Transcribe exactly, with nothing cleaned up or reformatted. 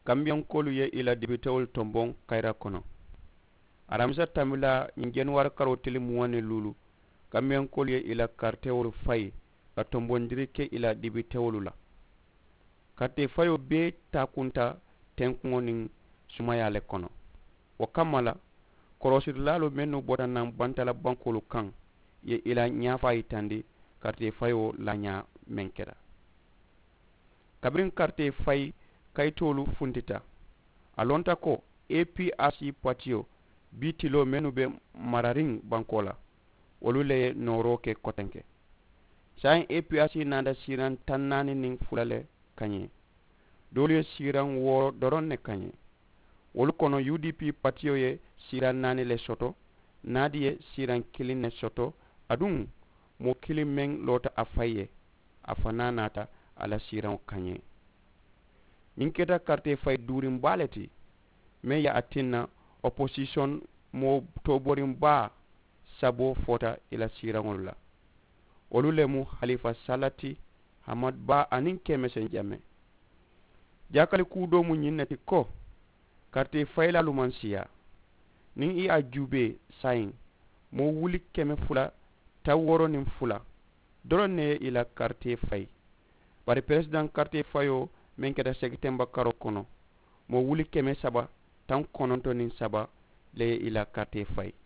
kambiyan kolu ye ila dibitewol tombon kayra kono aramsa tamila ingen war karo tili muwane lulu kambiyan kolu ye ila kartewol fay ka tombondiri ke ila dibitewolu la karte fayo be takunta tenkuŋo niŋ sumayale kono wo kamma la korosirilalu mennu bota naŋ bantala bankolu kaŋ ye ila ñafa yitandi karte fayo la ña meŋ keta kabiriŋ karte fay kayitolu funtita a lonta ko A P R C patiyo bi tilo mennu be marariŋ banko la wolu le ye nooro ke kotenke sayin A P R C nanda siran tan naani niŋ fula le kaŋe doolu ye siran wooro doroŋ ne kaŋe wolu kono U D P patiyo ye siran naani le soto naadi ye siran kiliŋ ne soto aduŋ mo kiliŋ meŋ loota a fay ye a fana naata a la siraŋo kaŋe ñiŋ keta karte fay duuriŋ baa le ti meŋ ye a tinna opposition mo toboriŋ baa sabo fota i la siraŋolu la wolu le mu Halifa Sallah ti Hamad Ba aniŋ Kemesen Jammeh jakali kuudo mu ñiŋ ne ti ko karte faylalu maŋ siya niŋ i a juubee sayiŋ mo wuli keme fula taw woro niŋ fula doroŋ ne ye i la karte fay bari president karte fayo meŋ keta segitemba karo kono mo wuli keme saba taŋ kononto niŋ saba le ye i la karte fay